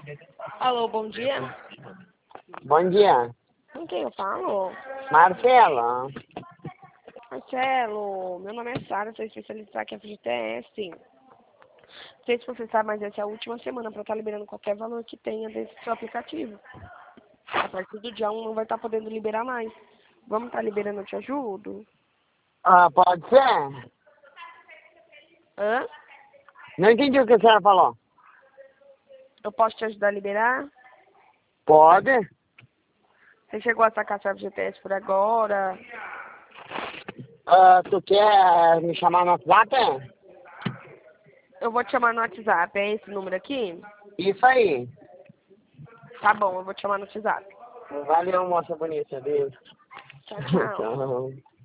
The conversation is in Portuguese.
Alô, bom dia. Bom dia. Com quem eu falo? Marcelo. Marcelo, meu nome é Sara, sou especialista aqui na FGTS. Não sei se você sabe, mas essa é a última semana para estar liberando qualquer valor que tenha desse seu aplicativo. A partir do dia 1 não vai estar podendo liberar mais. Vamos estar liberando, eu te ajudo? Ah, pode ser? Hã? Não entendi o que a senhora falou. Eu posso te ajudar a liberar? Pode? Você chegou a sacar seu FGTS por agora? Tu quer me chamar no WhatsApp? Eu vou te chamar no WhatsApp, é esse número aqui? Isso aí. Tá bom, eu vou te chamar no WhatsApp. Valeu, moça bonita. Beijo. Tchau, tchau. Tchau.